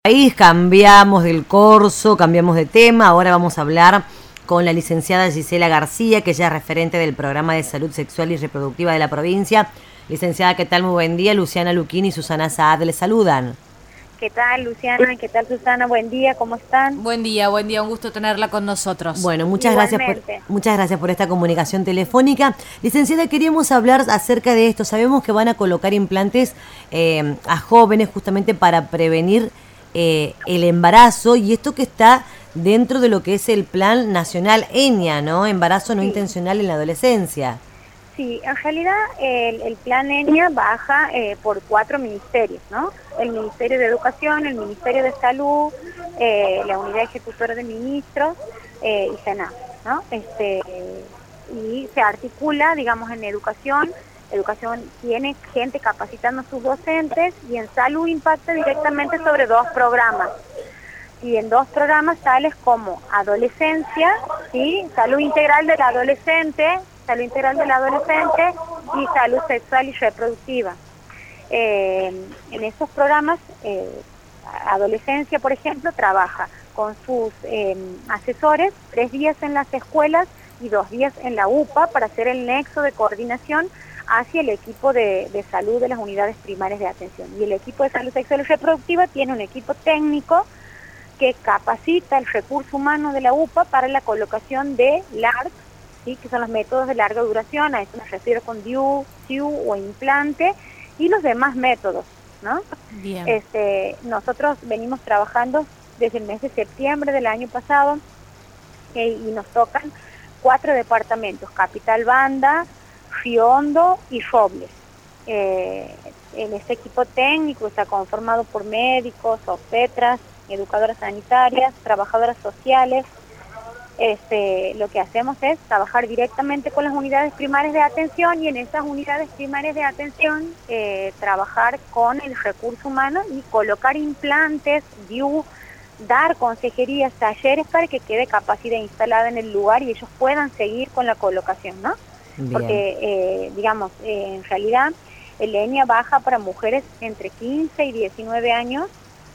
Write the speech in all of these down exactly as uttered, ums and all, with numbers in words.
Ahí cambiamos del corso, cambiamos de tema, ahora vamos a hablar con la licenciada Gisela García, que ella es referente del programa de salud sexual y reproductiva de la provincia. Licenciada, ¿qué tal? Muy buen día. Luciana Luquín y Susana Saad les saludan. ¿Qué tal, Luciana? ¿Qué tal, Susana? Buen día, ¿cómo están? Buen día, buen día, un gusto tenerla con nosotros. Bueno, muchas gracias por, muchas gracias por esta comunicación telefónica. Licenciada, queríamos hablar acerca de esto. Sabemos que van a colocar implantes eh, a jóvenes justamente para prevenir eh, el embarazo, y esto que está dentro de lo que es el Plan Nacional ENIA, ¿no? Embarazo no sí. intencional en la adolescencia. Sí, en realidad el, el plan ENIA baja eh, por cuatro ministerios, ¿no? El Ministerio de Educación, el Ministerio de Salud, eh, la Unidad Ejecutora de Ministros eh, y Senado, ¿no? Este, y se articula, digamos, en educación. Educación tiene gente capacitando a sus docentes, y en salud impacta directamente sobre dos programas. Y en dos programas tales como adolescencia, ¿sí? Salud integral del adolescente, salud integral del adolescente y salud sexual y reproductiva. Eh, en estos programas, eh, adolescencia, por ejemplo, trabaja con sus eh, asesores tres días en las escuelas y dos días en la U P A para hacer el nexo de coordinación hacia el equipo de, de salud de las unidades primarias de atención. Y el equipo de salud sexual y reproductiva tiene un equipo técnico que capacita el recurso humano de la U P A para la colocación de L A R C, ¿sí? Que son los métodos de larga duración, a esto me refiero con D I U, S I U o implante, y los demás métodos, ¿no? Bien. Este, nosotros venimos trabajando desde el mes de septiembre del año pasado eh, y nos tocan cuatro departamentos: Capital Banda, Río Hondo y Robles. Eh, en este equipo técnico está conformado por médicos, obstetras, educadoras sanitarias, trabajadoras sociales. Este, lo que hacemos es trabajar directamente con las unidades primarias de atención, y en esas unidades primarias de atención eh, trabajar con el recurso humano y colocar implantes, D I U, dar consejerías, talleres para que quede capacidad instalada en el lugar y ellos puedan seguir con la colocación, ¿no? Bien. Porque, eh, digamos, eh, en realidad el ENIA baja para mujeres entre quince y diecinueve años,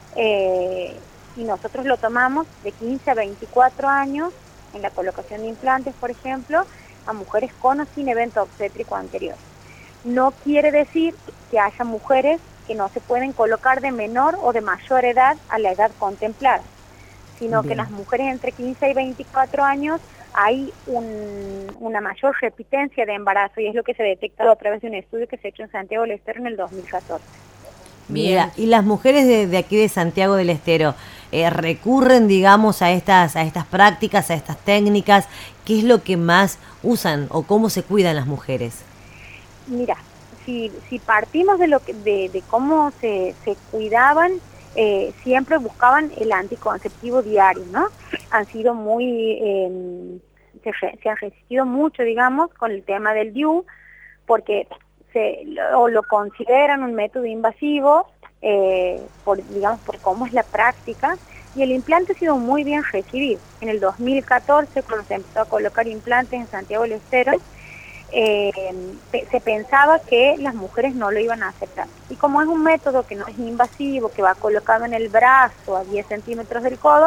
eh, y nosotros lo tomamos de quince a veinticuatro años en la colocación de implantes, por ejemplo, a mujeres con o sin evento obstétrico anterior. No quiere decir que haya mujeres que no se pueden colocar de menor o de mayor edad a la edad contemplada, sino Bien. que las mujeres entre quince y veinticuatro años hay un, una mayor repitencia de embarazo, y es lo que se ha detectado a través de un estudio que se ha hecho en Santiago del Estero en el dos mil catorce. Mira, y las mujeres de, de aquí de Santiago del Estero eh, recurren, digamos, a estas, a estas prácticas, a estas técnicas. ¿Qué es lo que más usan o cómo se cuidan las mujeres? Mira, si, si partimos de lo que, de, de cómo se, se cuidaban, eh, siempre buscaban el anticonceptivo diario, ¿no? Han sido muy, eh, se, se han resistido mucho, digamos, con el tema del D I U, porque se lo, lo consideran un método invasivo, eh, por, digamos, por cómo es la práctica, y el implante ha sido muy bien recibido. En el dos mil catorce, cuando se empezó a colocar implantes en Santiago del Estero, eh, se pensaba que las mujeres no lo iban a aceptar. Y como es un método que no es invasivo, que va colocado en el brazo a diez centímetros del codo,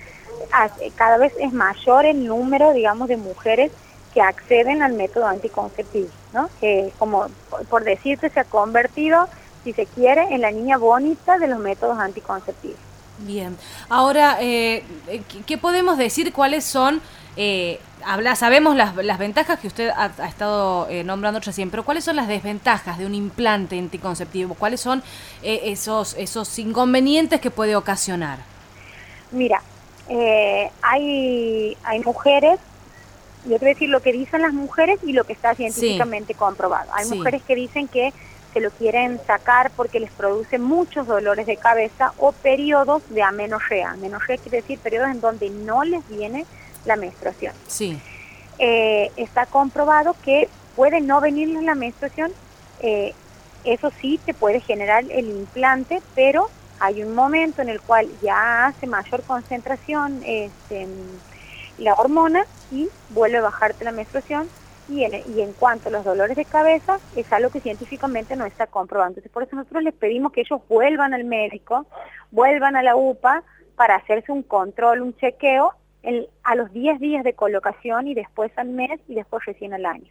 cada vez es mayor el número, digamos, de mujeres que acceden al método anticonceptivo, ¿no? Que, como por decirte, se ha convertido, si se quiere, en la niña bonita de los métodos anticonceptivos. Bien. Ahora, eh, ¿qué podemos decir? ¿Cuáles son? Eh, habla, sabemos las, las ventajas que usted ha, ha estado eh, nombrando recién, pero ¿cuáles son las desventajas de un implante anticonceptivo? ¿Cuáles son eh, esos, esos inconvenientes que puede ocasionar? Mira, eh, hay, hay mujeres. Yo te voy a decir lo que dicen las mujeres y lo que está científicamente sí. comprobado. Hay sí. mujeres que dicen que se lo quieren sacar porque les produce muchos dolores de cabeza o periodos de amenorrea. Amenorrea quiere decir periodos en donde no les viene la menstruación. Sí. Eh, está comprobado que puede no venirles la menstruación, eh, eso sí te puede generar el implante, pero hay un momento en el cual ya hace mayor concentración este, la hormona y vuelve a bajarte la menstruación, Y en, y en cuanto a los dolores de cabeza, es algo que científicamente no está comprobado. Entonces, por eso nosotros les pedimos que ellos vuelvan al médico, vuelvan a la U P A para hacerse un control, un chequeo el, a los diez días de colocación y después al mes y después recién al año.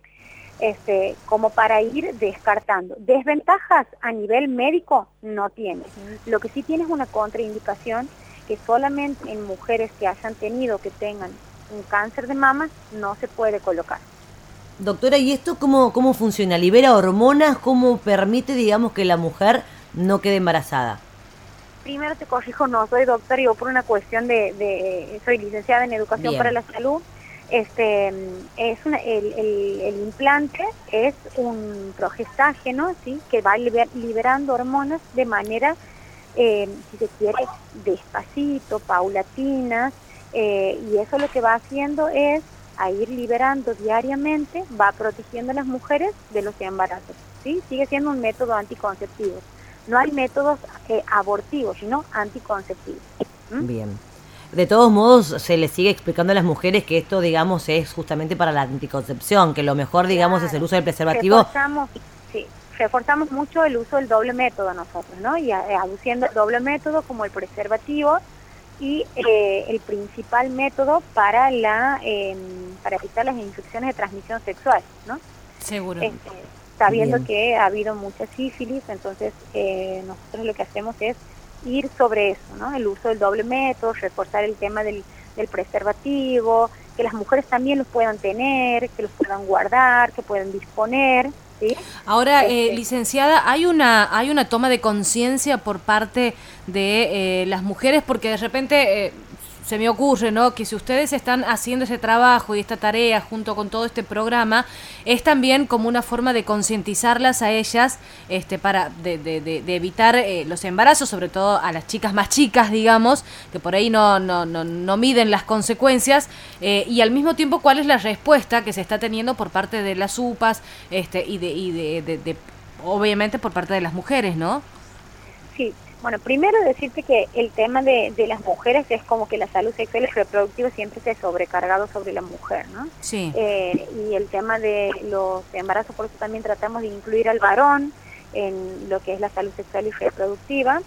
Este, como para ir descartando. Desventajas a nivel médico no tiene. Lo que sí tiene es una contraindicación que solamente en mujeres que hayan tenido, que tengan un cáncer de mama, no se puede colocar. Doctora, ¿y esto cómo, cómo funciona? ¿Libera hormonas? ¿Cómo permite, digamos, que la mujer no quede embarazada? Primero te corrijo, no soy doctora, yo por una cuestión de, de soy licenciada en Educación Bien. para la Salud. Este es una, el, el, el implante es un progestágeno, ¿sí? Que va liber, liberando hormonas de manera, eh, si se quiere, despacito, paulatina, eh, y eso lo que va haciendo es a ir liberando diariamente, va protegiendo a las mujeres de los embarazos, ¿sí? Sigue siendo un método anticonceptivo. No hay métodos eh, abortivos, sino anticonceptivos. ¿Mm? Bien. De todos modos, se les sigue explicando a las mujeres que esto, digamos, es justamente para la anticoncepción, que lo mejor, digamos, claro, es el uso del preservativo. Reforzamos, sí, reforzamos mucho el uso del doble método nosotros, ¿no? Y eh, aduciendo el doble método como el preservativo, y eh, el principal método para la eh, para evitar las infecciones de transmisión sexual, ¿no? Seguro. Este, sabiendo Bien. que ha habido mucha sífilis, entonces eh, nosotros lo que hacemos es ir sobre eso, ¿no? El uso del doble método, reforzar el tema del, del preservativo, que las mujeres también los puedan tener, que los puedan guardar, que puedan disponer. ¿Sí? Ahora, este, eh, licenciada, hay una hay una toma de conciencia por parte de eh, las mujeres, porque de repente eh, se me ocurre, ¿no?, que si ustedes están haciendo ese trabajo y esta tarea junto con todo este programa, es también como una forma de concientizarlas a ellas, este, para de, de, de, de evitar eh, los embarazos, sobre todo a las chicas más chicas, digamos, que por ahí no no no, no miden las consecuencias, eh, y al mismo tiempo cuál es la respuesta que se está teniendo por parte de las U P As, este, y de y de, de, de obviamente por parte de las mujeres, ¿no? Sí. Bueno, primero decirte que el tema de, de las mujeres es como que la salud sexual y reproductiva siempre se ha sobrecargado sobre la mujer, ¿no? Sí. Eh, y el tema de los embarazos, por eso también tratamos de incluir al varón en lo que es la salud sexual y reproductiva.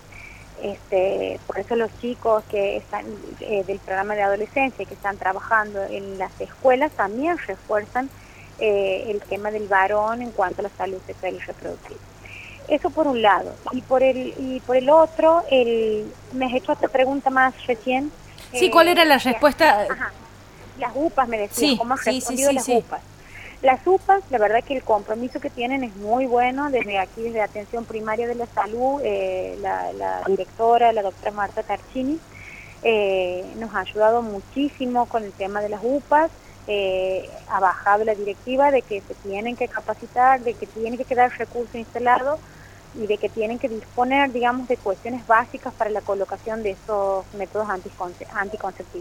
Este, por eso los chicos que están eh, del programa de adolescencia que están trabajando en las escuelas también refuerzan eh, el tema del varón en cuanto a la salud sexual y reproductiva. Eso por un lado. Y por el y por el otro, el, me has hecho otra pregunta más recién. Sí, eh, ¿cuál era la respuesta? Ajá, las U P As, me decías, sí, ¿cómo has sí, respondido sí, sí, las sí. U P As? Las U P As, la verdad que el compromiso que tienen es muy bueno, desde aquí, desde Atención Primaria de la Salud, eh, la, la directora, la doctora Marta Tarchini, eh, nos ha ayudado muchísimo con el tema de las U P As. Eh, ha bajado la directiva de que se tienen que capacitar, de que tiene que quedar recurso instalado y de que tienen que disponer, digamos, de cuestiones básicas para la colocación de estos métodos anticonce anticonceptivos.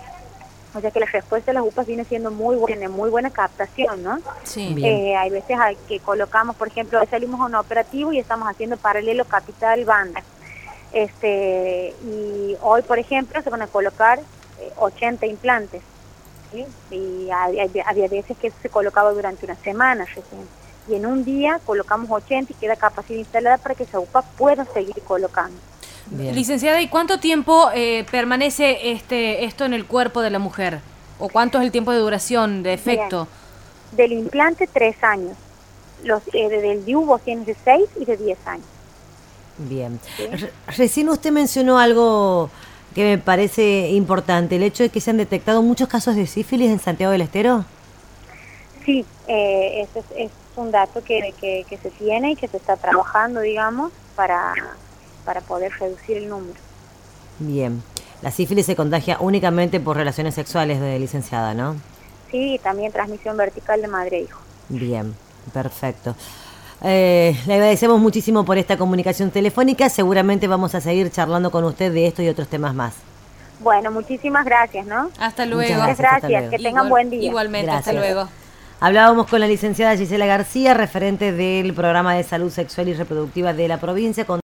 O sea que la respuesta de las U P As viene siendo muy buena, muy buena captación, ¿no? Sí. Eh, hay veces hay que colocamos, por ejemplo, hoy salimos a un operativo y estamos haciendo paralelo capital banda. Este, y hoy, por ejemplo, se van a colocar eh, ochenta implantes, ¿sí? Y había, había veces que eso se colocaba durante una semana recién. Y en un día colocamos ochenta y queda capacidad instalada para que esa U P A pueda seguir colocando. Bien. Licenciada, ¿y cuánto tiempo eh, permanece este esto en el cuerpo de la mujer? ¿O cuánto es el tiempo de duración, de efecto? Bien. Del implante, tres años. Los eh, del D I U vos tienes de seis y de diez años. Bien. ¿Sí? Re recién usted mencionó algo que me parece importante, el hecho de que se han detectado muchos casos de sífilis en Santiago del Estero. Sí, eh, ese es, es un dato que, que, que se tiene y que se está trabajando, digamos, para, para poder reducir el número. Bien. La sífilis se contagia únicamente por relaciones sexuales, de licenciada, ¿no? Sí, y también transmisión vertical de madre a hijo. Bien, perfecto. Eh, le agradecemos muchísimo por esta comunicación telefónica. Seguramente vamos a seguir charlando con usted de esto y otros temas más. Bueno, muchísimas gracias, ¿no? Hasta luego. Muchas gracias, hasta luego. Que tengan Igual, buen día. Igualmente, gracias. Hasta luego. Hablábamos con la licenciada Gisela García, referente del programa de salud sexual y reproductiva de la provincia. Con